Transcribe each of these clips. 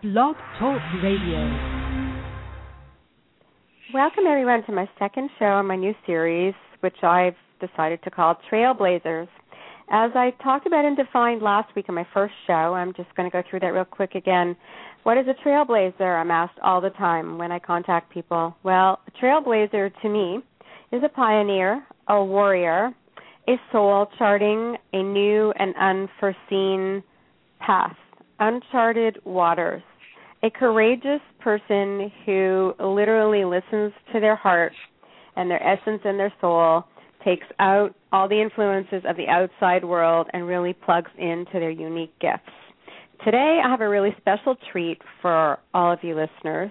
Blog Talk Radio. Welcome, everyone, to my second show in my new series, which I've decided to call Trailblazers. As I talked about and defined last week in my first show, I'm just going to go through that real quick again. What is a trailblazer? I'm asked all the time when I contact people. Well, a trailblazer to me is a pioneer, a warrior, a soul charting a new and unforeseen path, uncharted waters. A courageous person who literally listens to their heart and their essence and their soul, takes out all the influences of the outside world and really plugs into their unique gifts. Today I have a really special treat for all of you listeners,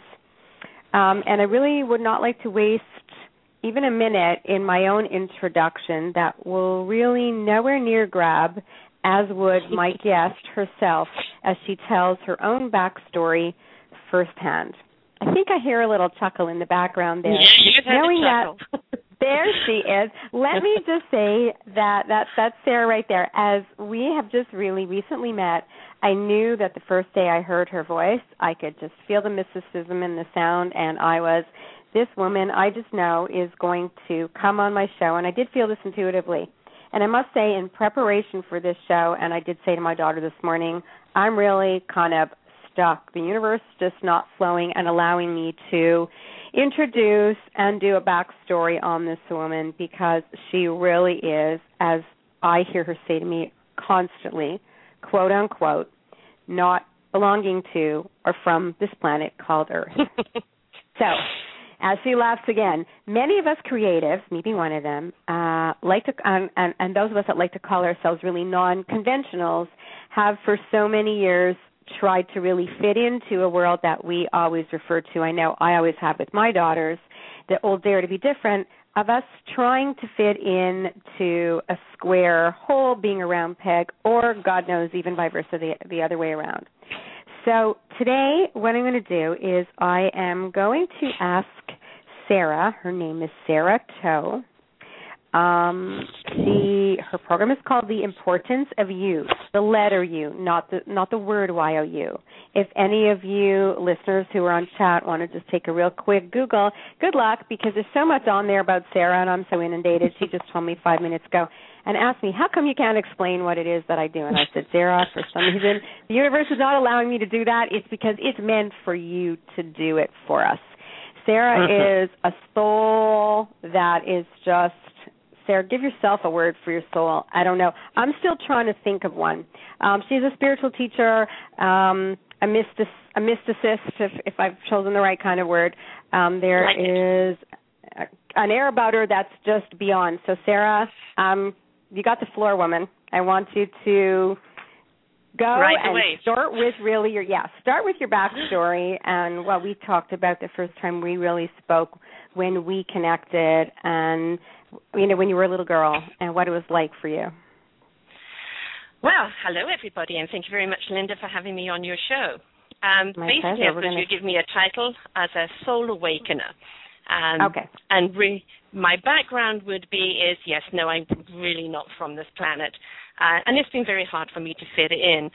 and I really would not like to waste even a minute in my own introduction that will really nowhere near grab as would my guest herself as she tells her own backstory firsthand. I think I hear a little chuckle in the background there. Yeah, you just knowing had a chuckle. That there she is. Let me just say that's Sarah right there. As we have just really recently met, I knew that the first day I heard her voice, I could just feel the mysticism in the sound, and I was, this woman I just know is going to come on my show, and I did feel this intuitively. And I must say, in preparation for this show, and I did say to my daughter this morning, I'm really kind of stuck. The universe is just not flowing and allowing me to introduce and do a backstory on this woman because she really is, as I hear her say to me constantly, quote unquote, not belonging to or from this planet called Earth. So, as she laughs again, many of us creatives, me being one of them, like to, and those of us that like to call ourselves really non-conventionals, have for so many years tried to really fit into a world that we always refer to. I know I always have with my daughters, the old dare to be different, of us trying to fit into a square hole being a round peg, or God knows, even vice versa, the other way around. So today what I'm going to do is I am going to ask Sarah, her name is Sarah Toe. Her program is called The Importance of You, the letter U, not the word Y-O-U. If any of you listeners who are on chat want to just take a real quick Google, good luck, because there's so much on there about Sarah, and I'm so inundated. She just told me 5 minutes ago and asked me, how come you can't explain what it is that I do? And I said, Sarah, for some reason, the universe is not allowing me to do that. It's because it's meant for you to do it for us. Sarah is a soul that is just, Sarah, give yourself a word for your soul. I don't know. I'm still trying to think of one. She's a spiritual teacher, a mysticist, if I've chosen the right kind of word. There is an air about her that's just beyond. So, Sarah, you got the floor, woman. I want you to go right and away. Start with your backstory and what we talked about the first time we really spoke when we connected, and when you were a little girl and what it was like for you. Well, hello, everybody, and thank you very much, Linda, for having me on your show. Basically, I suppose you give me a title as a soul awakener. Okay. And my background would be I'm really not from this planet. And it's been very hard for me to fit in.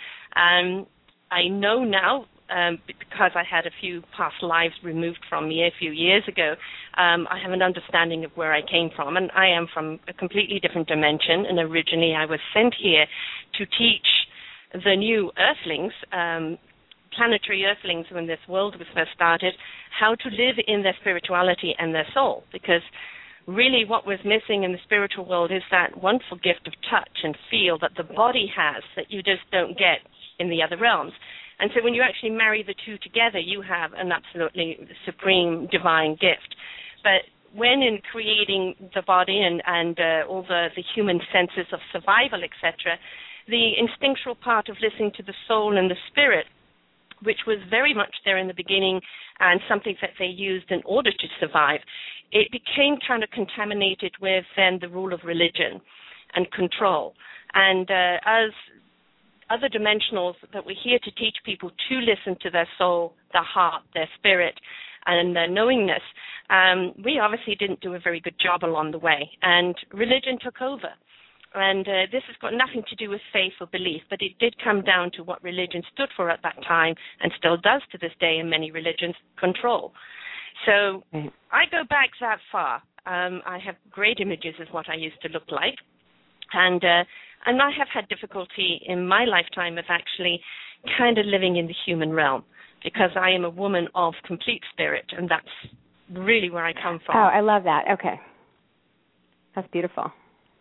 I know now, because I had a few past lives removed from me a few years ago, I have an understanding of where I came from, and I am from a completely different dimension, and originally I was sent here to teach the new Earthlings, planetary Earthlings when this world was first started, how to live in their spirituality and their soul, because really what was missing in the spiritual world is that wonderful gift of touch and feel that the body has that you just don't get in the other realms. And so when you actually marry the two together, you have an absolutely supreme divine gift. But when in creating the body and all the human senses of survival, etc., the instinctual part of listening to the soul and the spirit, which was very much there in the beginning and something that they used in order to survive, it became kind of contaminated with then the rule of religion and control. And as other dimensionals that we're here to teach people to listen to their soul, their heart, their spirit, and their knowingness, we obviously didn't do a very good job along the way, and religion took over. And this has got nothing to do with faith or belief, but it did come down to what religion stood for at that time, and still does to this day in many religions: control. So I go back that far. I have great images of what I used to look like, and I have had difficulty in my lifetime of actually kind of living in the human realm, because I am a woman of complete spirit, and that's really where I come from. Oh, I love that. Okay. That's beautiful.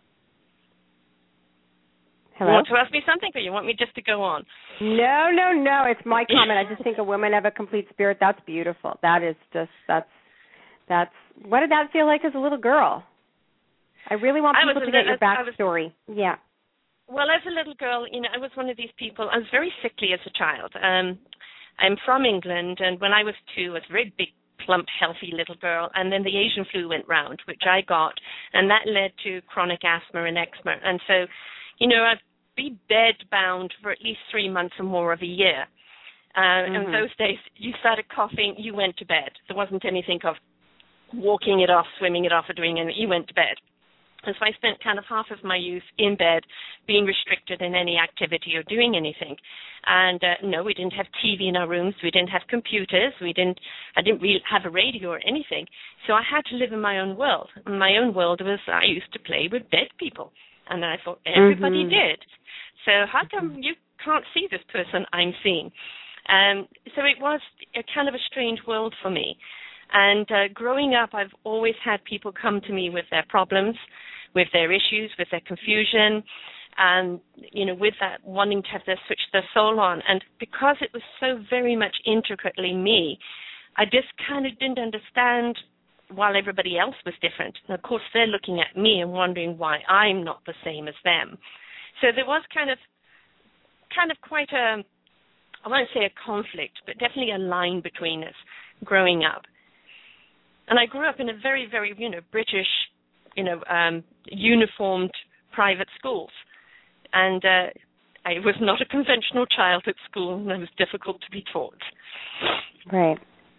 Hello? You want to ask me something, or you want me just to go on? No. It's my comment. I just think a woman have a complete spirit. That's beautiful. That is just, that's, what did that feel like as a little girl? I really want people to get your backstory. Yeah. Well, as a little girl, I was one of these people. I was very sickly as a child. I'm from England, and when I was 2, I was a very big, plump, healthy little girl, and then the Asian flu went round, which I got, and that led to chronic asthma and eczema. And so, I'd be bed-bound for at least 3 months or more of a year. And those days, you started coughing, you went to bed. There wasn't anything of walking it off, swimming it off, or doing anything. You went to bed. And so I spent kind of half of my youth in bed, being restricted in any activity or doing anything. And no, we didn't have TV in our rooms. We didn't have computers. I didn't really have a radio or anything. So I had to live in my own world. And my own world was, I used to play with dead people. And I thought everybody did. So how come you can't see this person I'm seeing? So it was a kind of a strange world for me. And growing up, I've always had people come to me with their problems, with their issues, with their confusion, and, with that wanting to have switch their soul on. And because it was so very much intricately me, I just kind of didn't understand while everybody else was different. And, of course, they're looking at me and wondering why I'm not the same as them. So there was kind of quite I won't say a conflict, but definitely a line between us growing up. And I grew up in a very, very, British, uniformed private schools. And I was not a conventional child at school, and it was difficult to be taught. Right.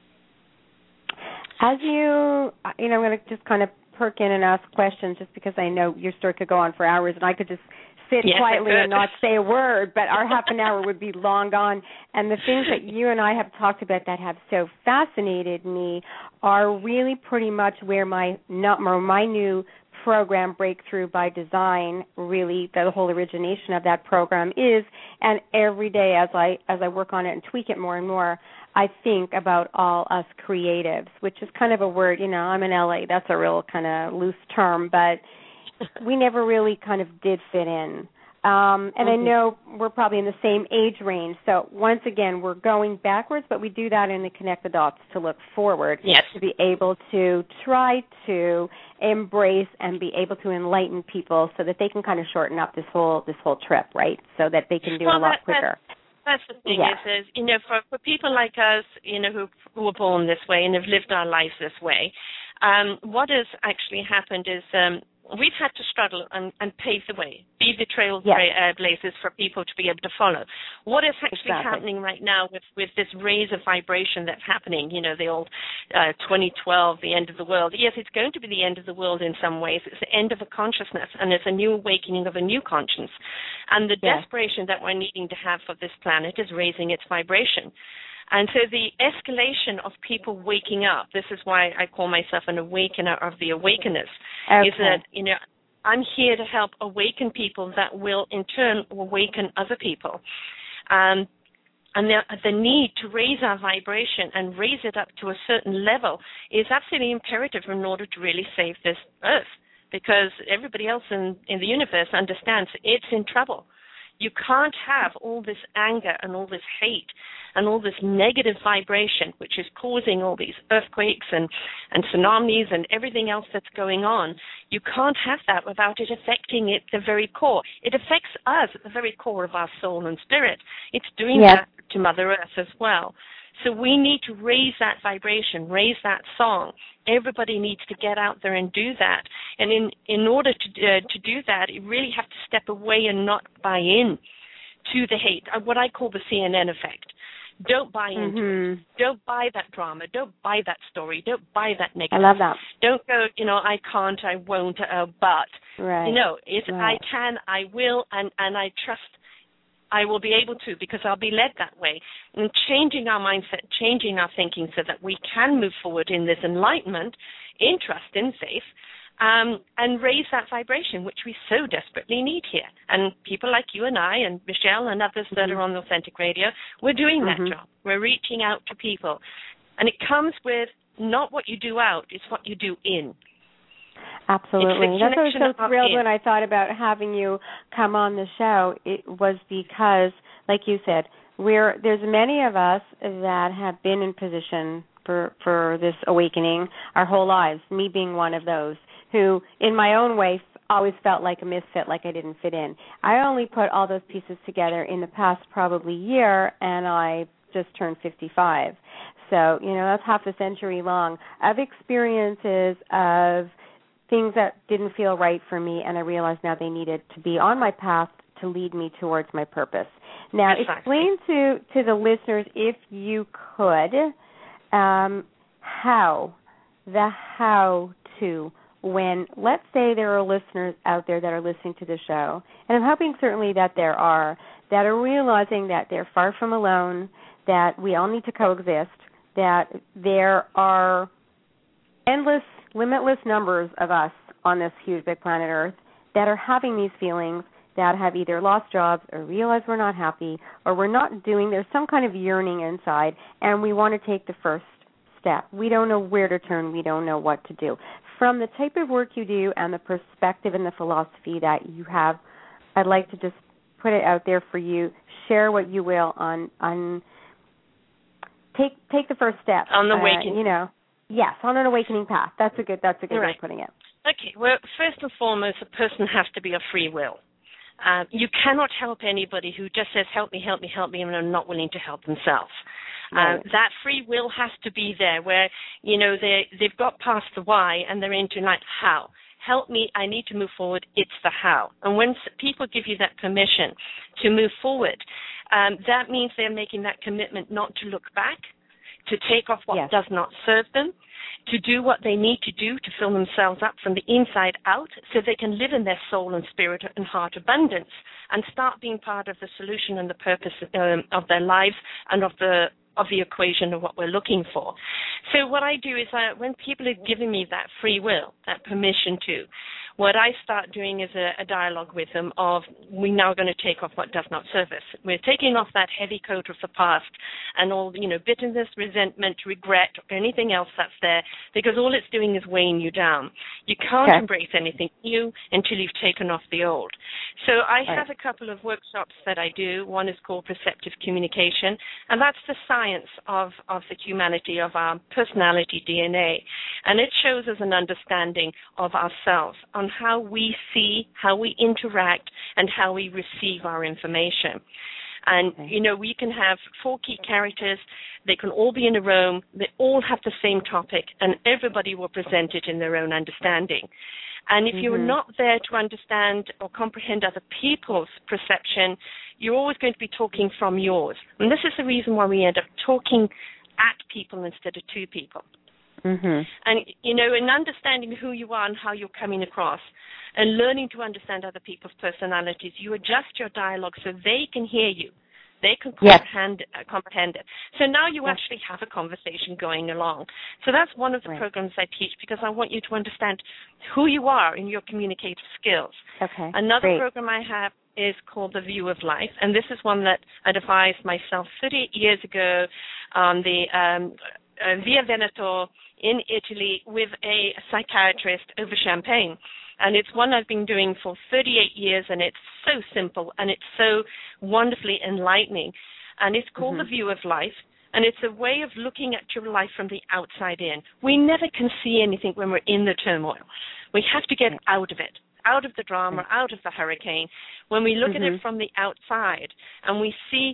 As I'm going to just kind of perk in and ask questions, just because I know your story could go on for hours, and I could just sit quietly and not say a word, but our half an hour would be long gone. And the things that you and I have talked about that have so fascinated me are really pretty much where my new program, Breakthrough by Design, really the whole origination of that program is. And every day as I work on it and tweak it more and more, I think about all us creatives, which is kind of a word, I'm in LA, that's a real kind of loose term, but we never really kind of did fit in. And I know we're probably in the same age range. So once again, we're going backwards, but we do that in the Connect the Dots to look forward, to be able to try to embrace and be able to enlighten people so that they can kind of shorten up this whole trip, right? So that they can do a lot quicker. That's the thing is for people like us, who were born this way and have lived our lives this way, what has actually happened is we've had to struggle and pave the way, be the trailblazers for people to be able to follow. What is actually happening right now with this raise of vibration that's happening, the old 2012, the end of the world. Yes, it's going to be the end of the world in some ways. It's the end of a consciousness, and it's a new awakening of a new conscience. And the desperation that we're needing to have for this planet is raising its vibration. And so the escalation of people waking up, this is why I call myself an awakener of the awakeners, is that, I'm here to help awaken people that will in turn awaken other people. And the need to raise our vibration and raise it up to a certain level is absolutely imperative in order to really save this earth, because everybody else in the universe understands it's in trouble. You can't have all this anger and all this hate and all this negative vibration, which is causing all these earthquakes and tsunamis and everything else that's going on. You can't have that without it affecting it the very core. It affects us at the very core of our soul and spirit. It's doing that to Mother Earth as well. So we need to raise that vibration, raise that song. Everybody needs to get out there and do that. And in order to do that, you really have to step away and not buy in to the hate, what I call the CNN effect. Don't buy into it. Don't buy that drama. Don't buy that story. Don't buy that negative. I love that. Don't go, I can't, I won't, but. Right. I can, I will, and I trust I will be able to, because I'll be led that way. And changing our mindset, changing our thinking so that we can move forward in this enlightenment, in trust, in faith, and raise that vibration, which we so desperately need here. And people like you and I and Michelle and others that are on Authentic Radio, we're doing that job. We're reaching out to people. And it comes with not what you do out, it's what you do in. Absolutely. That's why I was so thrilled when I thought about having you come on the show. It was because, like you said, there's many of us that have been in position for this awakening our whole lives, me being one of those, who in my own way always felt like a misfit, like I didn't fit in. I only put all those pieces together in the past probably year, and I just turned 55. So, that's half a century long of experiences of things that didn't feel right for me, and I realized now they needed to be on my path to lead me towards my purpose. Now, explain to the listeners, if you could, how to, when, let's say there are listeners out there that are listening to the show, and I'm hoping certainly that there are, that are realizing that they're far from alone, that we all need to coexist, that there are endless, limitless numbers of us on this huge big planet Earth that are having these feelings, that have either lost jobs or realize we're not happy or we're not doing, there's some kind of yearning inside, and we want to take the first step. We don't know where to turn. We don't know what to do. From the type of work you do and the perspective and the philosophy that you have, I'd like to just put it out there for you. Share what you will on take the first step. On the awakening. Yes, on an awakening path. That's a good way of putting it. Okay. Well, first and foremost, a person has to be of free will. You cannot help anybody who just says, help me, help me, help me, and are not willing to help themselves. Right. That free will has to be there where, they've got past the why and they're into how. Help me, I need to move forward, it's the how. And when people give you that permission to move forward, that means they're making that commitment not to look back, to take off what does not serve them, to do what they need to do to fill themselves up from the inside out so they can live in their soul and spirit and heart abundance and start being part of the solution and the purpose of their lives and of the equation of what we're looking for. So what I do is when people are giving me that free will, that permission to, what I start doing is a dialogue with them of, we're now going to take off what does not serve us. We're taking off that heavy coat of the past and all, bitterness, resentment, regret, or anything else that's there, because all it's doing is weighing you down. You can't embrace anything new until you've taken off the old. So I have a couple of workshops that I do. One is called Perceptive Communication, and that's the science of the humanity, of our personality DNA. And it shows us an understanding of ourselves, on how we see, how we interact, and how we receive our information. And, we can have 4 key characters. They can all be in a room. They all have the same topic, and everybody will present it in their own understanding. And if you're not there to understand or comprehend other people's perception, you're always going to be talking from yours. And this is the reason why we end up talking at people instead of to people. And, in understanding who you are and how you're coming across and learning to understand other people's personalities, you adjust your dialogue so they can hear you. They can comprehend it. So now you actually have a conversation going along. So that's one of the programs I teach, because I want you to understand who you are in your communicative skills. Okay. Another program I have is called The View of Life, and this is one that I devised myself 38 years ago on the Via Veneto in Italy with a psychiatrist over champagne. And it's one I've been doing for 38 years, and it's so simple, and it's so wonderfully enlightening. And it's called The View of Life, and it's a way of looking at your life from the outside in. We never can see anything when we're in the turmoil. We have to get out of it, out of the drama, out of the hurricane. When we look at it from the outside and we see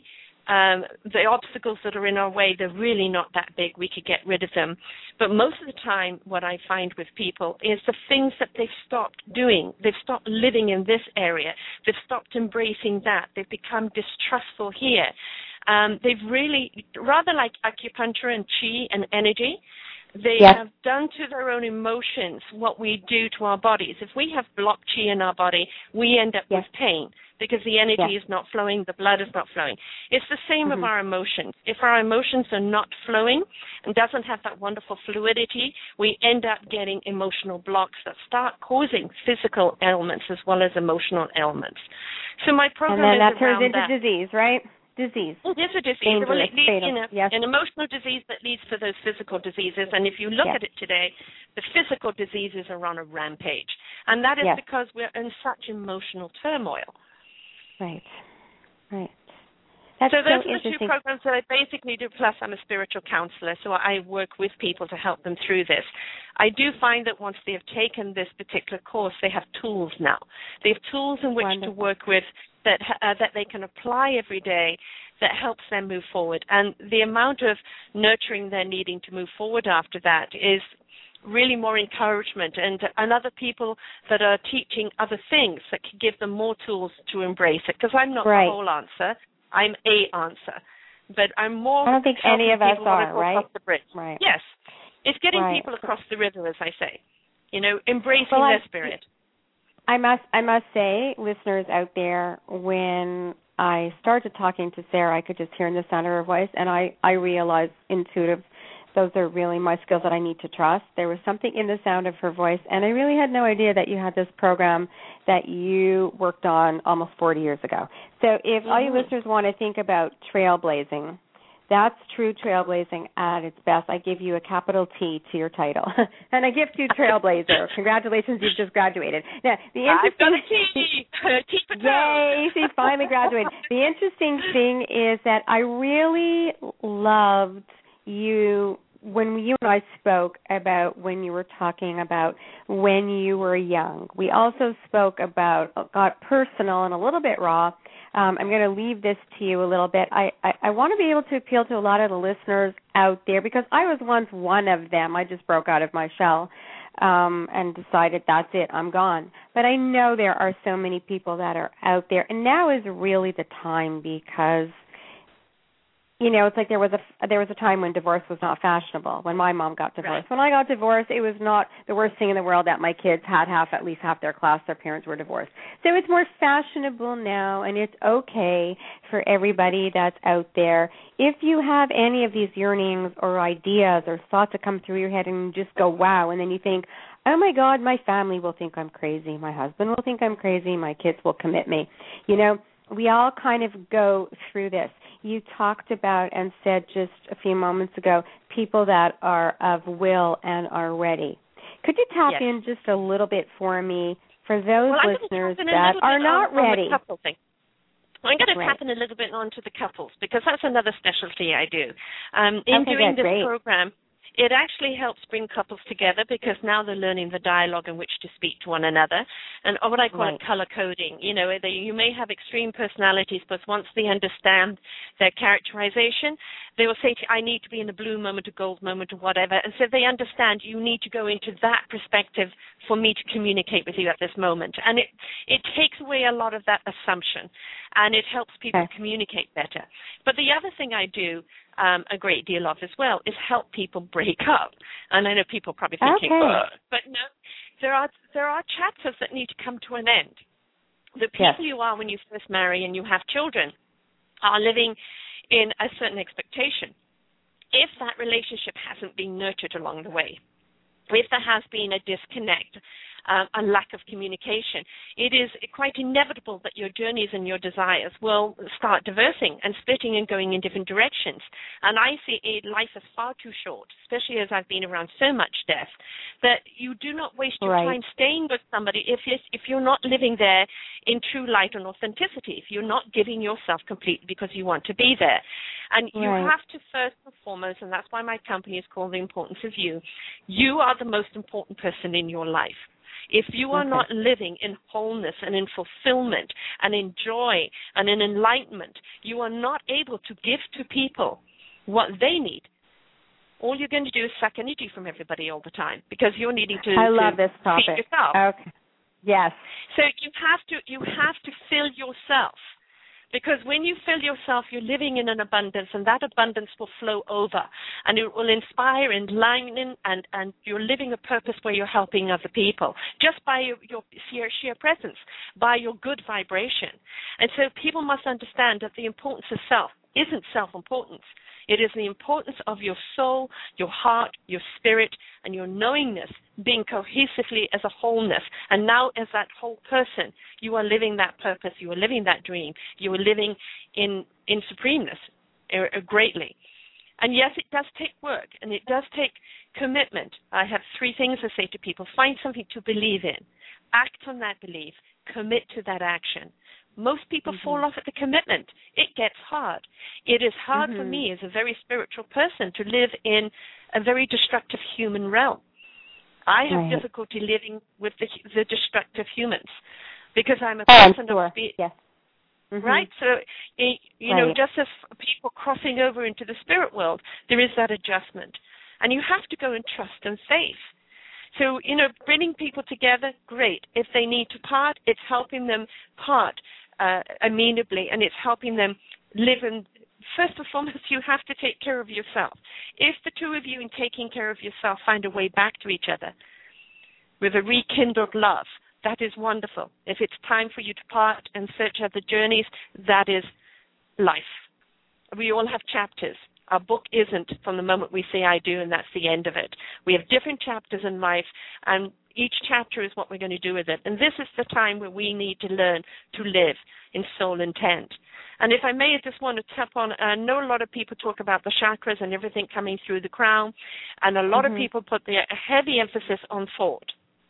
the obstacles that are in our way, they're really not that big. We could get rid of them. But most of the time, what I find with people is the things that they've stopped doing. They've stopped living in this area. They've stopped embracing that. They've become distrustful here. They've really, rather like acupuncture and chi and energy, they Yes. have done to their own emotions what we do to our bodies. If we have blocked chi in our body, we end up Yes. with pain because the energy Yes. is not flowing, the blood is not flowing. It's the same of our emotions. If our emotions are not flowing and doesn't have that wonderful fluidity, we end up getting emotional blocks that start causing physical ailments as well as emotional ailments. So my program and then is that turns around into that. disease, right? Disease. It is a disease. Dangerous, Well, it leads, fatal. Yes. an emotional disease that leads to those physical diseases. And if you look Yes. at it today, the physical diseases are on a rampage. And that is Yes. because we're in such emotional turmoil. Right. Right. That's So those so are the two interesting. programs that I basically do, plus I'm a spiritual counselor, so I work with people to help them through this. I do find that once they have taken this particular course, they have tools now. They have tools in which Wonderful. to work with that they can apply every day that helps them move forward. And the amount of nurturing they're needing to move forward after that is really more encouragement and other people that are teaching other things that can give them more tools to embrace it. Because I'm not Right. the whole answer. I'm a answer. But I'm more I don't think any of us are, right? across the bridge. Right. Yes. It's getting Right. people across the river, as I say. You know, embracing Well, their spirit. I must say, listeners out there, when I started talking to Sarah, I could just hear in the sound of her voice, and I realized intuitive, those are really my skills that I need to trust. There was something in the sound of her voice, and I really had no idea that you had this program that you worked on almost 40 years ago. So if all you listeners want to think about trailblazing, that's true trailblazing at its best. I give you a capital T to your title. And I gift you Trailblazer. Congratulations, you've just graduated. Now, the I've got interesting a T. Yay, she finally graduated. The interesting thing is that I really loved you when you and I spoke about when you were talking about when you were young. We also spoke about, got personal and a little bit raw. I'm going to leave this to you a little bit. I want to be able to appeal to a lot of the listeners out there because I was once one of them. I just broke out of my shell and decided that's it, I'm gone. But I know there are so many people that are out there, and now is really the time because, you know, it's like there was a time when divorce was not fashionable, when my mom got divorced. Right. When I got divorced, it was not the worst thing in the world that my kids had at least half their class, their parents were divorced. So it's more fashionable now, and it's okay for everybody that's out there. If you have any of these yearnings or ideas or thoughts that come through your head and you just go, wow, and then you think, oh, my God, my family will think I'm crazy. My husband will think I'm crazy. My kids will commit me. You know, we all kind of go through this. You talked about and said just a few moments ago, people that are of will and are ready. Could you tap in just a little bit for me for those listeners that are not ready? I'm going to tap in a little bit onto the couples because that's another specialty I do. In doing this program, it actually helps bring couples together because now they're learning the dialogue in which to speak to one another. And what I call it color coding. You know, you may have extreme personalities, but once they understand their characterization, they will say to you, I need to be in a blue moment, a gold moment, or whatever. And so they understand you need to go into that perspective for me to communicate with you at this moment. And it takes away a lot of that assumption, and it helps people communicate better. But the other thing I do a great deal of as well is help people break up. And I know people are probably thinking, but no, there are chapters that need to come to an end. The people you are when you first marry and you have children are living in a certain expectation. If that relationship hasn't been nurtured along the way, if there has been a disconnect, a lack of communication, it is quite inevitable that your journeys and your desires will start diversing and splitting and going in different directions. And I see life as far too short, especially as I've been around so much death, that you do not waste your time staying with somebody if you're not living there in true light and authenticity, if you're not giving yourself completely because you want to be there. And you have to first and foremost, and that's why my company is called The Importance of You, you are the most important person in your life. If you are not living in wholeness and in fulfillment and in joy and in enlightenment, you are not able to give to people what they need. All you're going to do is suck energy from everybody all the time because you're needing to love this topic. feed yourself. Okay. Yes. So you have to fill yourself Because when you fill yourself, you're living in an abundance, and that abundance will flow over, and it will inspire, enlighten, and you're living a purpose where you're helping other people, just by your sheer presence, by your good vibration. And so people must understand that the importance of self isn't self-importance. It is the importance of your soul, your heart, your spirit, and your knowingness being cohesively as a wholeness. And now as that whole person, you are living that purpose, you are living that dream, you are living in supremeness greatly. And yes, it does take work, and it does take commitment. I have 3 things to say to people. Find something to believe in. Act on that belief. Commit to that action. Most people fall off at the commitment. It gets hard. It is hard for me as a very spiritual person to live in a very destructive human realm. I have difficulty living with the destructive humans because I'm a person of spirit. Yes. Right? So, you know, just as people crossing over into the spirit world, there is that adjustment. And you have to go in trust and faith. So, you know, bringing people together, great. If they need to part, it's helping them part amenably, and it's helping them live in. First and foremost, you have to take care of yourself. If the 2 of you, in taking care of yourself, find a way back to each other with a rekindled love, that is wonderful. If it's time for you to part and search other journeys, that is life. We all have chapters. Our book isn't from the moment we say I do and that's the end of it. We have different chapters in life, and each chapter is what we're going to do with it. And this is the time where we need to learn to live in soul intent. And if I may, I just want to tap on, I know a lot of people talk about the chakras and everything coming through the crown, and a lot of people put a heavy emphasis on thought.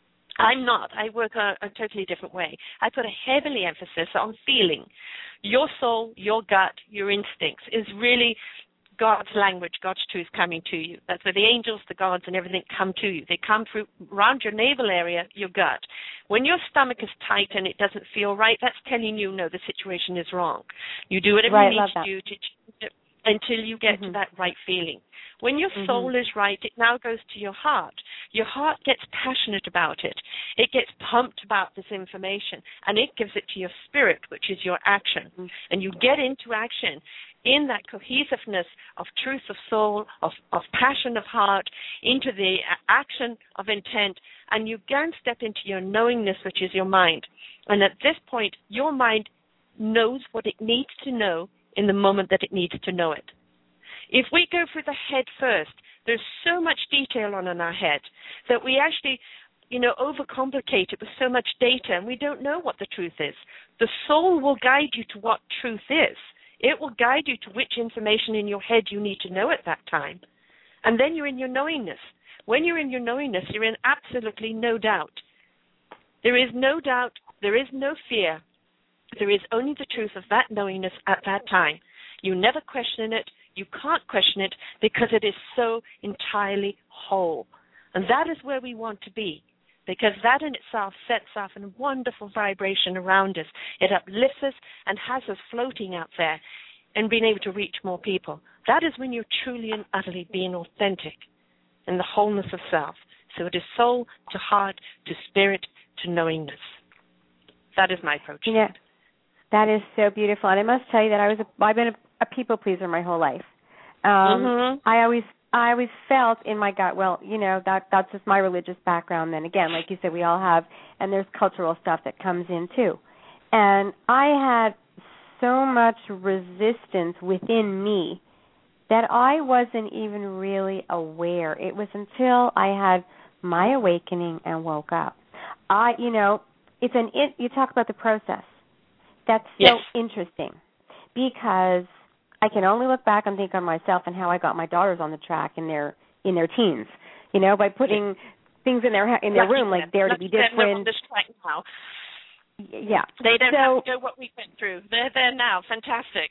I'm not. I work a totally different way. I put a heavy emphasis on feeling. Your soul, your gut, your instincts is really God's language, God's truth coming to you. That's where the angels, the gods, and everything come to you. They come through around your navel area, your gut. When your stomach is tight and it doesn't feel right, that's telling you, no, the situation is wrong. You do whatever you need to do to change it until you get to that right feeling. When your soul is right, it now goes to your heart. Your heart gets passionate about it. It gets pumped about this information, and it gives it to your spirit, which is your action. And you get into action in that cohesiveness of truth of soul, of passion of heart, into the action of intent, and you can step into your knowingness, which is your mind. And at this point, your mind knows what it needs to know in the moment that it needs to know it. If we go for the head first, there's so much detail on in our head that we actually, you know, overcomplicate it with so much data, and we don't know what the truth is. The soul will guide you to what truth is. It will guide you to which information in your head you need to know at that time. And then you're in your knowingness. When you're in your knowingness, you're in absolutely no doubt. There is no doubt. There is no fear. There is only the truth of that knowingness at that time. You never question it. You can't question it because it is so entirely whole. And that is where we want to be, because that in itself sets off a wonderful vibration around us. It uplifts us and has us floating out there and being able to reach more people. That is when you're truly and utterly being authentic in the wholeness of self. So it is soul to heart to spirit to knowingness. That is my approach. Yeah, that is so beautiful. And I must tell you that I've been a people pleaser my whole life. I always felt in my gut, well, you know, that's just my religious background. Then again, like you said, we all have, and there's cultural stuff that comes in too. And I had so much resistance within me that I wasn't even really aware. It was until I had my awakening and woke up. You know, you talk about the process. That's so interesting because I can only look back and think on myself and how I got my daughters on the track in their teens. You know, by putting things in their room like Dare to Be Different. On this track now. Yeah, they don't have to know what we went through. They're there now. Fantastic.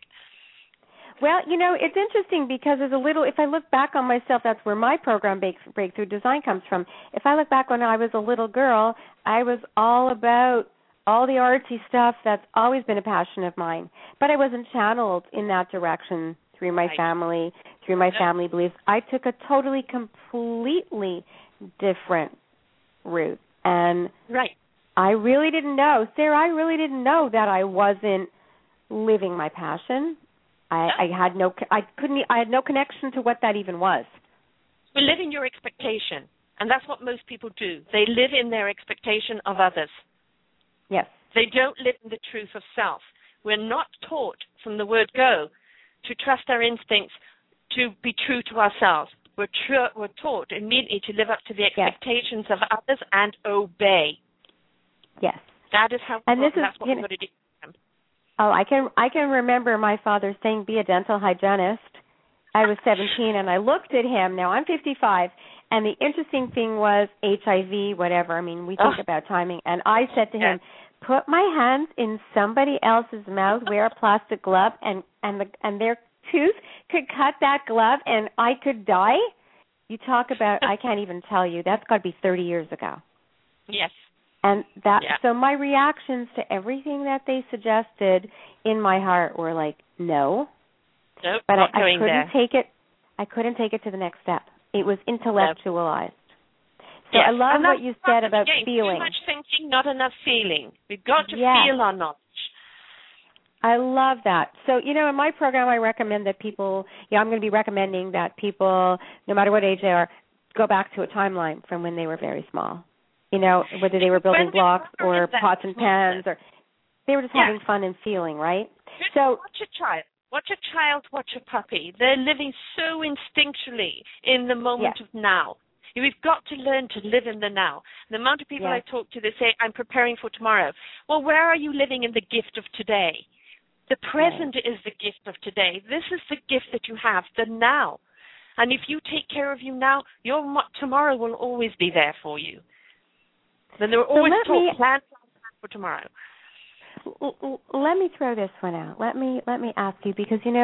Well, you know, it's interesting because if I look back on myself, that's where my program Breakthrough Design comes from. If I look back when I was a little girl, I was all about all the artsy stuff. That's always been a passion of mine. But I wasn't channeled in that direction through my family, through my family beliefs. I took a totally, completely different route. And I really didn't know, Sarah, I really didn't know that I wasn't living my passion. I had no connection to what that even was. We live in your expectation, and that's what most people do. They live in their expectation of others. Yes. They don't live in the truth of self. We're not taught from the word go to trust our instincts, to be true to ourselves. We're taught immediately to live up to the expectations of others and obey. Yes. That is how. And that's what we're going to do. Oh, I can remember my father saying, "Be a dental hygienist." I was 17, and I looked at him. Now I'm 55, and the interesting thing was HIV, whatever. I mean, we think about timing. And I said to him, "Put my hands in somebody else's mouth, wear a plastic glove, and their tooth could cut that glove, and I could die." You talk about, I can't even tell you. That's got to be 30 years ago. Yes. And so my reactions to everything that they suggested in my heart were like, no. Nope, but not I going couldn't there. take it. I couldn't take it to the next step. It was intellectualized. So yes. I love what you said about feeling. Too much thinking, not enough feeling. We've got to feel our knowledge. I love that. So, in my program, I recommend that people, I'm going to be recommending that people, no matter what age they are, go back to a timeline from when they were very small. Whether they were building blocks or pots and pans, or they were just having fun and feeling, right? So watch a child. Watch a child, watch a puppy. They're living so instinctually in the moment of now. We've got to learn to live in the now. The amount of people I talk to, they say, I'm preparing for tomorrow. Well, where are you living in the gift of today? The present is the gift of today. This is the gift that you have, the now. And if you take care of you now, your tomorrow will always be there for you. Then there are always plans for tomorrow. Let me throw this one out. Let me ask you, because in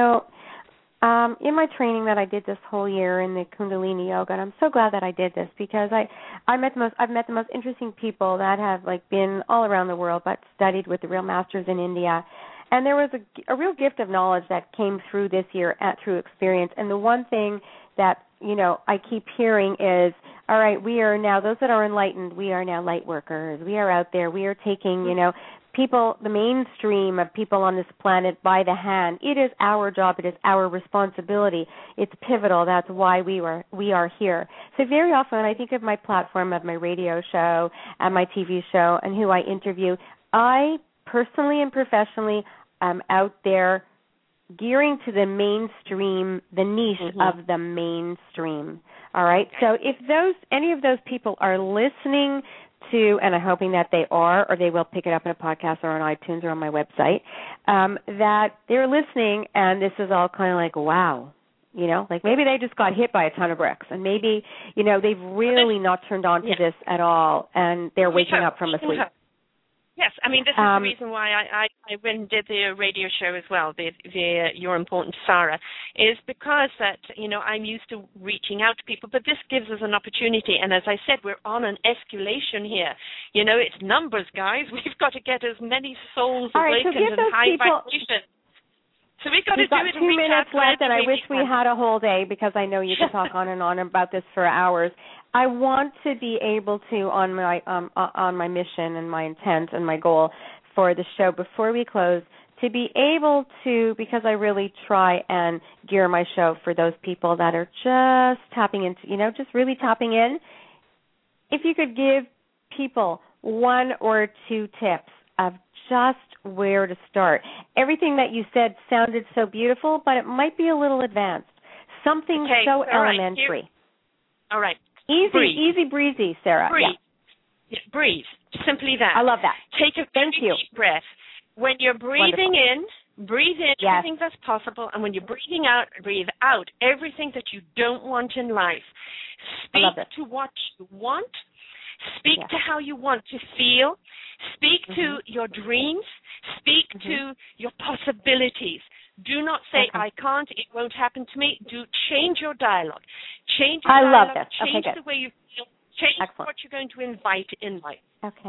my training that I did this whole year in the Kundalini Yoga, and I'm so glad that I did this, because I've met the most interesting people that have been all around the world, but studied with the real masters in India. And there was a real gift of knowledge that came through this year through experience. And the one thing that I keep hearing is, all right, we are now, those that are enlightened, we are now light workers. We are out there. We are taking, people, the mainstream of people on this planet by the hand. It is our job. It is our responsibility. It's pivotal. That's why we are here. So very often when I think of my platform, of my radio show and my TV show and who I interview, I personally and professionally am out there gearing to the mainstream, the niche of the mainstream. All right. So if any of those people are listening to, and I'm hoping that they are, or they will pick it up in a podcast or on iTunes or on my website, that they're listening, and this is all kind of like, wow, maybe they just got hit by a ton of bricks, and maybe, they've really not turned on to this at all, and they're waking up from a sleep. Yes, I mean, this is the reason why I went and did the radio show as well, the You're Important Sarah, is because that, I'm used to reaching out to people, but this gives us an opportunity. And as I said, we're on an escalation here. It's numbers, guys. We've got to get as many souls awakened and high vibration. So we've got to do it. 2 minutes left, and I wish we had a whole day, because I know you could talk on and on about this for hours. I want to be able to, on my mission and my intent and my goal for the show, before we close, to be able to, because I really try and gear my show for those people that are just tapping into, just really tapping in. If you could give people 1 or 2 tips of just where to start. Everything that you said sounded so beautiful, but it might be a little advanced. Something so elementary. All right. Easy breezy, Sarah. Breathe. Yeah, breathe. Simply that. I love that. Take a very deep breath. When you're breathing in, breathe in everything that's possible, and when you're breathing out, breathe out everything that you don't want in life. Speak to what you want. Speak to how you want to feel. Speak to your dreams. Speak to your possibilities. Do not say, I can't, it won't happen to me. Change your dialogue. Change your dialogue. I love this. Change the way you feel. Change what you're going to invite in life.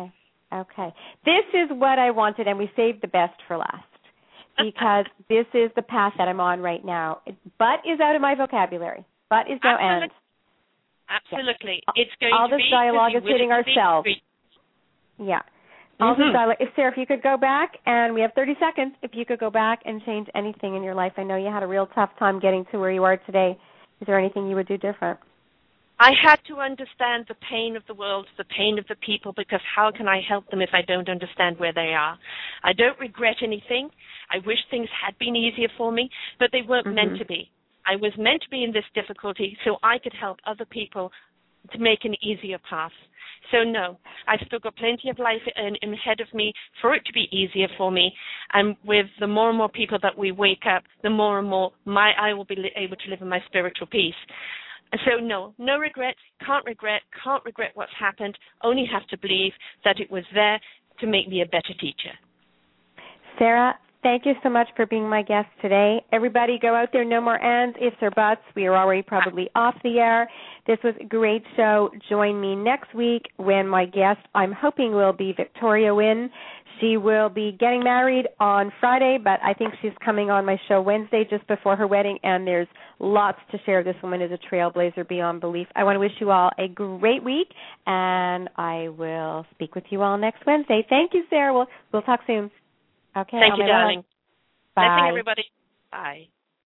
Okay. This is what I wanted, and we saved the best for last, because this is the path that I'm on right now. But is out of my vocabulary. But is no end. Absolutely. It's going all to this be dialogue is hitting ourselves. Yeah. Also, Darla, Sarah, if you could go back, and we have 30 seconds, if you could go back and change anything in your life. I know you had a real tough time getting to where you are today. Is there anything you would do different? I had to understand the pain of the world, the pain of the people, because how can I help them if I don't understand where they are? I don't regret anything. I wish things had been easier for me, but they weren't meant to be. I was meant to be in this difficulty so I could help other people to make an easier path. So no, I've still got plenty of life ahead of me for it to be easier for me. And with the more and more people that we wake up, the more and more I will be able to live in my spiritual peace. So no regrets, can't regret what's happened, only have to believe that it was there to make me a better teacher. Sarah, thank you so much for being my guest today. Everybody go out there, no more ands, ifs, or buts. We are already probably off the air. This was a great show. Join me next week when my guest, I'm hoping, will be Victoria Wynn. She will be getting married on Friday, but I think she's coming on my show Wednesday just before her wedding, and there's lots to share. This woman is a trailblazer beyond belief. I want to wish you all a great week, and I will speak with you all next Wednesday. Thank you, Sarah. We'll talk soon. Okay. Thank you, darling. Bye. Blessing, everybody. Bye.